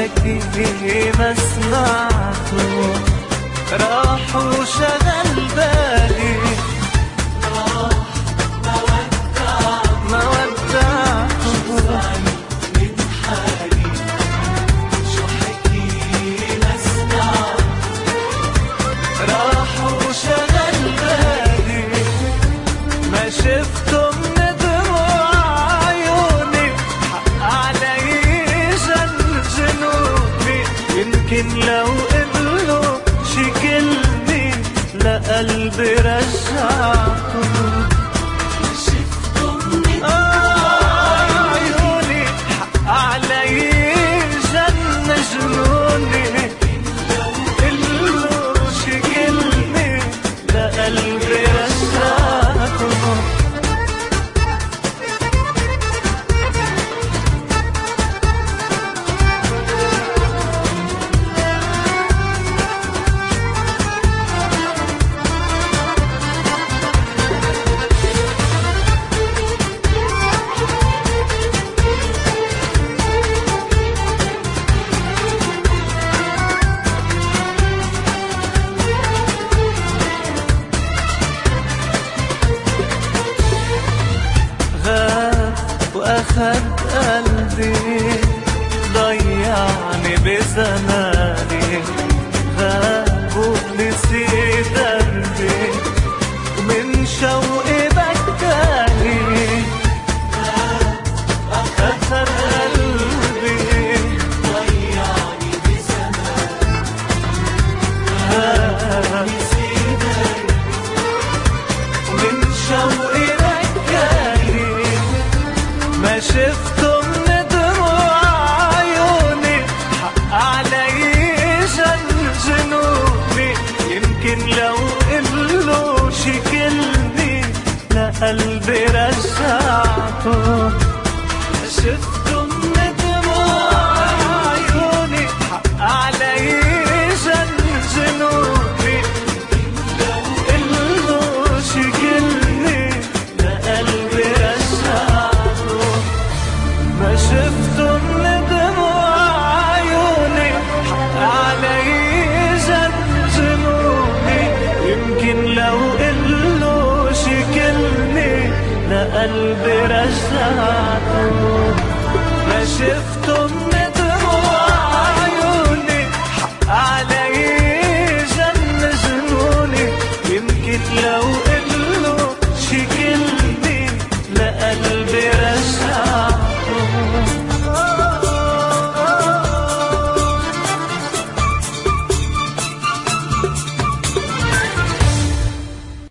حكي ما سمعته، راح وشغل بالي، ما ودعته من حالي، شو حكي ما سمعته، راح وشغل بالي، ما شفته من دموع عيوني، حق علي جنوني، يمكن لو قله شي كلمة لقلبي رجعته. شفته من دموع عيوني، حق علي جنوني، لو قله شي كلمة لقلبي رجعته. وأخد قلبي، ضيعني بزماني، غاب ونسي دربي، ومن شوقي بكاني، أخد قلبي، ضيعني بزماني، غاب ونسي دربي، ومن شوقي ما شفته من دموع عيوني، حق علي جنوني، يمكن لو قله شي كلمة لقلبي رجعته. شفته من دموع عيوني، حق علي جنوني، لو قله شي كلمة لقلبي رجعته. ما شفته من دموع عيوني، حق علي جنوني، يمكن لو قله شي كلمة لقلبي رجعته.